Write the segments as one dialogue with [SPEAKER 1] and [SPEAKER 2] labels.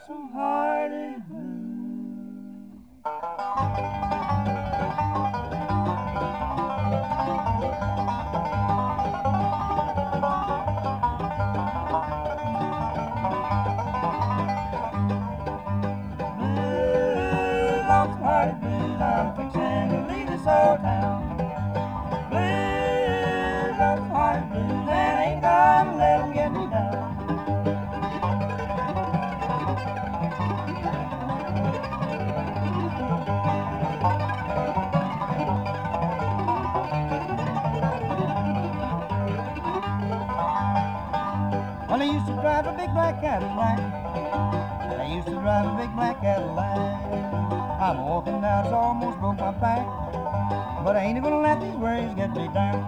[SPEAKER 1] lonesome-hearted blues. Lonesome-hearted blues, I'm fixing to leave this old town. Blues, lonesome-hearted blues, and ain't gonna let 'em get me down. Well, I used to drive a big black Cadillac. I used to drive a big black Cadillac. I'm walking now, it's almost broke my back, but I ain't gonna let these worries get me down.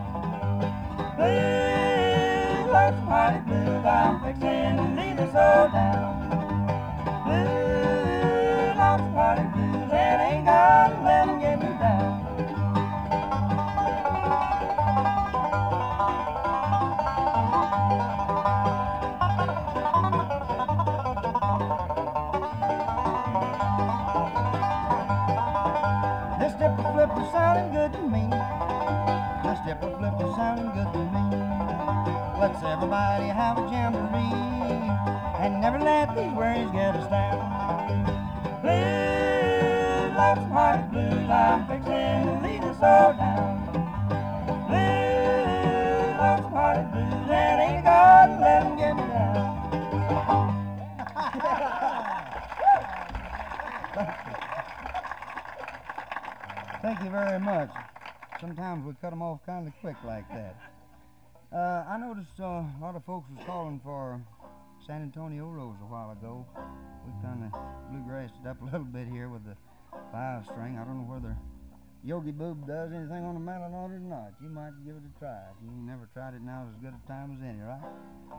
[SPEAKER 1] Blues, lonesome-hearted blues, I'm fixing to leave this old town. Blues, lonesome-hearted blues, and ain't gonna let 'em get me down. This dipper flipper sounding good to me. This dipper flipper sounding good to me. Let's everybody have a jamboree and never let these worries get us down. Blues, lonesome-hearted blues, I'm fixing to leave this old town. Blues, lonesome-hearted blues, and ain't gonna let 'em get me down. Thank you very much. Sometimes we cut them off kind of quick like that. I noticed a lot of folks was calling for San Antonio Rose a while ago. We kind of bluegrassed it up a little bit here with the 5-string. I don't know whether Yogi Boob does anything on the melon order or not. You might give it a try. If you never tried it, now is as good a time as any, right?